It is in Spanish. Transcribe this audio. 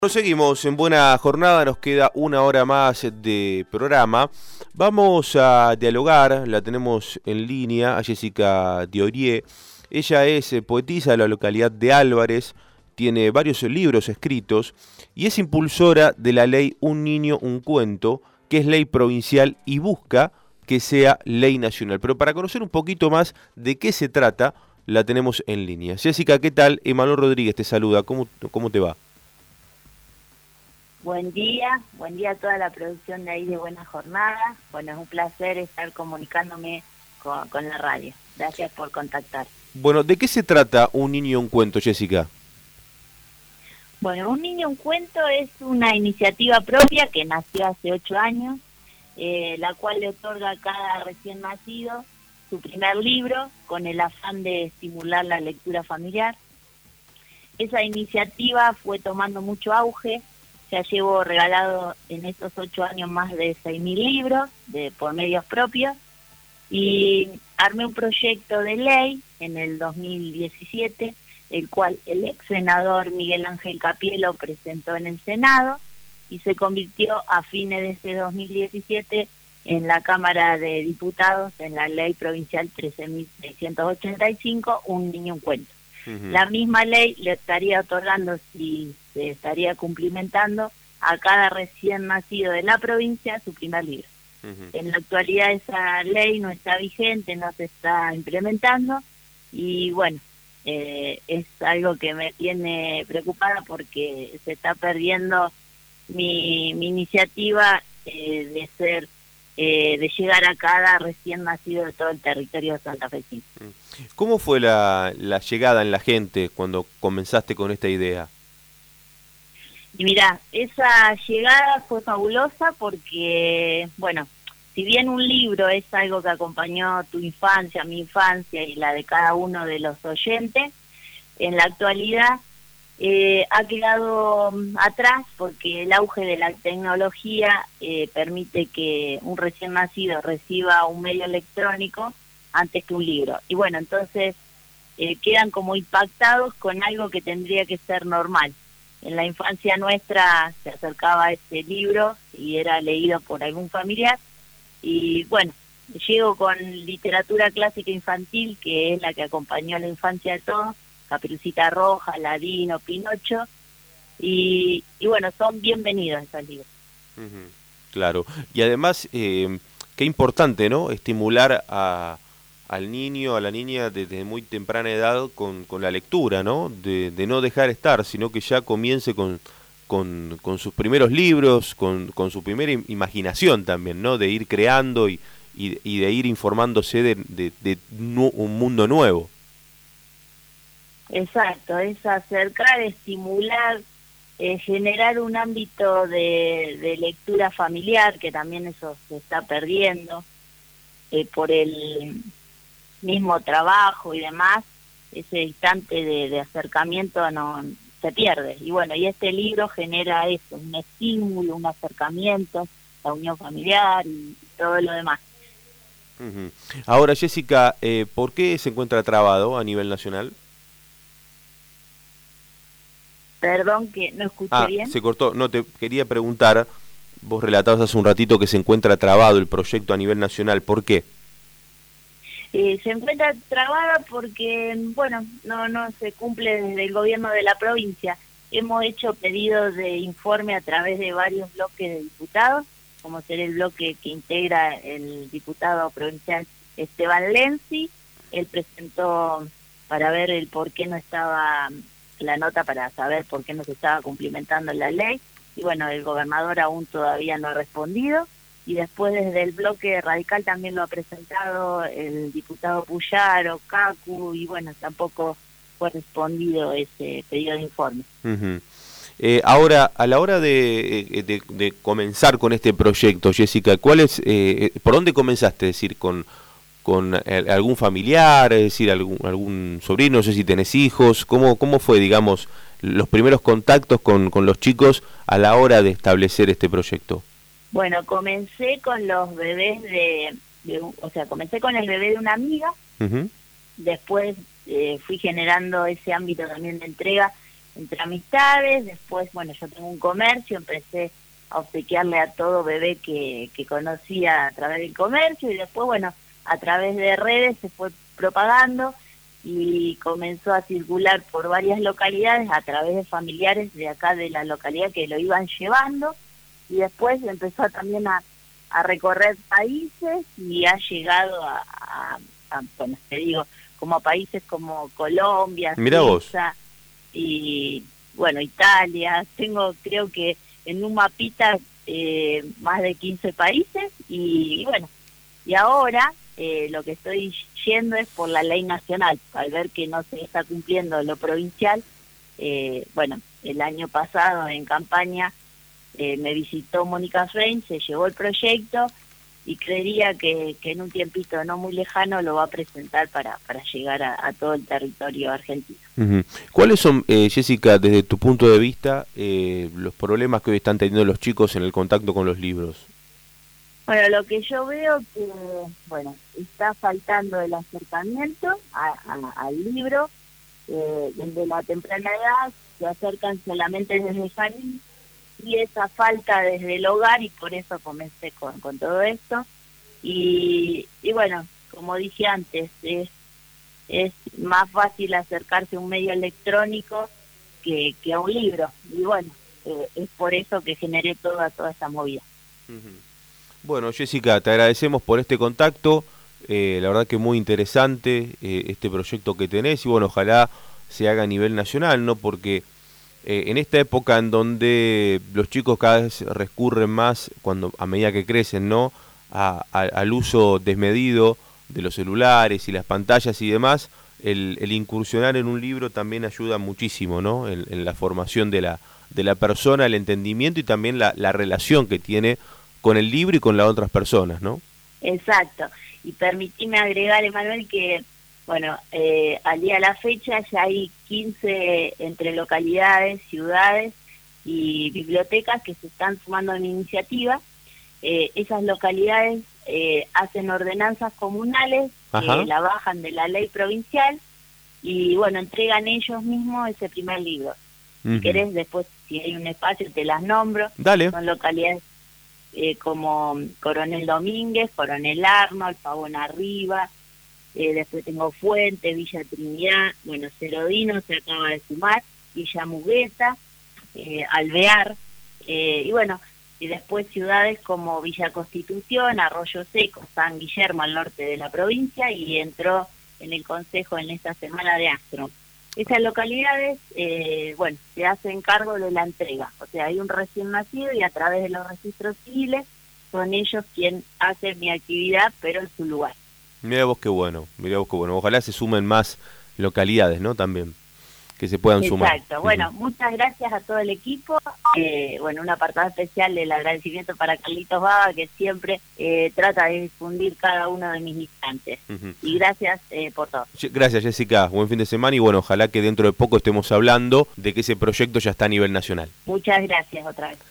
Seguimos en buena jornada, nos queda una hora más de programa. Vamos a dialogar, la tenemos en línea, a Jessica Diorie. Ella es poetisa de la localidad de Álvarez, tiene varios libros escritos y es impulsora de la ley Un Niño, un Cuento, que es ley provincial y busca que sea ley nacional. Pero para conocer un poquito más de qué se trata, la tenemos en línea. Jessica, ¿qué tal? Emanuel Rodríguez te saluda, ¿cómo te va? Buen día a toda la producción de ahí de Buena Jornada. Bueno, es un placer estar comunicándome con la radio. Gracias por contactar. Bueno, ¿de qué se trata Un Niño, un Cuento, Jessica? Bueno, Un Niño, un Cuento es una iniciativa propia que nació hace 8 años, la cual le otorga a cada recién nacido su primer libro con el afán de estimular la lectura familiar. Esa iniciativa fue tomando mucho auge. Ya llevo regalado en estos 8 años más de 6.000 libros por medios propios y armé un proyecto de ley en el 2017, el cual el ex senador Miguel Ángel Capielo presentó en el Senado y se convirtió a fines de ese 2017 en la Cámara de Diputados en la Ley Provincial 13.685, Un Niño, un Cuento. La misma ley le estaría otorgando, si se estaría cumplimentando, a cada recién nacido de la provincia su primer libro. En la actualidad esa ley no está vigente, no se está implementando y bueno, es algo que me tiene preocupada porque se está perdiendo mi iniciativa de llegar a cada recién nacido de todo el territorio santafesino. ¿Cómo fue la llegada en la gente cuando comenzaste con esta idea? Y mirá, esa llegada fue fabulosa porque, bueno, si bien un libro es algo que acompañó tu infancia, mi infancia y la de cada uno de los oyentes, en la actualidad ha quedado atrás porque el auge de la tecnología permite que un recién nacido reciba un medio electrónico antes que un libro. Y bueno, entonces quedan como impactados con algo que tendría que ser normal. En la infancia nuestra se acercaba a este libro y era leído por algún familiar. Y bueno, llego con literatura clásica infantil, que es la que acompañó a la infancia de todos, Caperucita Roja, Aladino, Pinocho, y bueno, son bienvenidos esos libros. Claro, y además, qué importante, ¿no? Estimular al niño, a la niña desde muy temprana edad con la lectura, ¿no? De no dejar estar, sino que ya comience con sus primeros libros, con su primera imaginación también, ¿no? De ir creando y de ir informándose de un mundo nuevo. Exacto, es acercar, estimular, generar un ámbito de lectura familiar, que también eso se está perdiendo por el mismo trabajo y demás. Ese instante de acercamiento no se pierde. Y bueno, y este libro genera eso, un estímulo, un acercamiento, la unión familiar y todo lo demás. Ahora, Jessica, ¿por qué se encuentra trabado a nivel nacional? Perdón, que no escuché bien. Se cortó. No, te quería preguntar, vos relatabas hace un ratito que se encuentra trabado el proyecto a nivel nacional, ¿por qué? Se encuentra trabada porque, bueno, no se cumple desde el gobierno de la provincia. Hemos hecho pedidos de informe a través de varios bloques de diputados, como ser el bloque que integra el diputado provincial Esteban Lenzi. Él presentó para ver el por qué no estaba la nota, para saber por qué no se estaba cumplimentando la ley, y bueno, el gobernador aún todavía no ha respondido, y después desde el bloque radical también lo ha presentado el diputado Puyaro, Cacu, y bueno, tampoco fue respondido ese pedido de informe. Ahora, a la hora de comenzar con este proyecto, Jessica, ¿por dónde comenzaste? Es decir, con algún familiar, es decir, algún sobrino, no sé si tenés hijos, ¿cómo fue, digamos, los primeros contactos con los chicos a la hora de establecer este proyecto? Bueno, comencé con los bebés comencé con el bebé de una amiga. Después fui generando ese ámbito también de entrega entre amistades. Después, bueno, yo tengo un comercio, empecé a obsequiarle a todo bebé que conocía a través del comercio, y después, bueno, a través de redes se fue propagando y comenzó a circular por varias localidades a través de familiares de acá de la localidad que lo iban llevando, y después empezó también a recorrer países y ha llegado bueno, te digo, como a países como Colombia, Suiza y, bueno, Italia. Tengo, creo que en un mapita más de 15 países y bueno, y ahora lo que estoy yendo es por la ley nacional, al ver que no se está cumpliendo lo provincial. Bueno, el año pasado en campaña me visitó Mónica Fein, se llevó el proyecto y creería que en un tiempito no muy lejano lo va a presentar para llegar a todo el territorio argentino. Uh-huh. ¿Cuáles son, Jessica, desde tu punto de vista, los problemas que hoy están teniendo los chicos en el contacto con los libros? Bueno, lo que yo veo que, bueno, está faltando el acercamiento al libro. Desde la temprana edad se acercan solamente desde el jardín, y esa falta desde el hogar, y por eso comencé con todo esto. Y bueno, como dije antes, es más fácil acercarse a un medio electrónico que a un libro, y bueno, es por eso que generé toda esa movida. Uh-huh. Bueno, Jessica, te agradecemos por este contacto, la verdad que muy interesante este proyecto que tenés, y bueno, ojalá se haga a nivel nacional, ¿no? Porque en esta época en donde los chicos cada vez recurren más, a medida que crecen, ¿no?, al uso desmedido de los celulares y las pantallas y demás, el incursionar en un libro también ayuda muchísimo, ¿no?, en la formación de la persona, el entendimiento y también la relación que tiene con el libro y con las otras personas, ¿no? Exacto. Y permitime agregar, Emanuel, que bueno, al día de la fecha ya hay 15 entre localidades, ciudades y bibliotecas que se están sumando a la iniciativa. Esas localidades hacen ordenanzas comunales que la bajan de la ley provincial y bueno, entregan ellos mismos ese primer libro. Uh-huh. Si querés, después, si hay un espacio, te las nombro. Dale. Son localidades como Coronel Domínguez, Coronel Arnold, Pavón Arriba. Después tengo Fuente, Villa Trinidad, bueno, Cerodino se acaba de sumar, Villa Mugueta, Alvear, y bueno, y después ciudades como Villa Constitución, Arroyo Seco, San Guillermo al norte de la provincia, y entró en el consejo en esta semana de Astro. Esas localidades, bueno, se hacen cargo de la entrega, o sea, hay un recién nacido y a través de los registros civiles son ellos quien hacen mi actividad, pero en su lugar. Mirá vos qué bueno. Ojalá se sumen más localidades, ¿no? También, que se puedan sumar. Exacto. Bueno, muchas gracias a todo el equipo. Bueno, un apartado especial del agradecimiento para Carlitos Baba, que siempre trata de difundir cada uno de mis instantes. Uh-huh. Y gracias por todo. Gracias, Jessica. Buen fin de semana y bueno, ojalá que dentro de poco estemos hablando de que ese proyecto ya está a nivel nacional. Muchas gracias otra vez.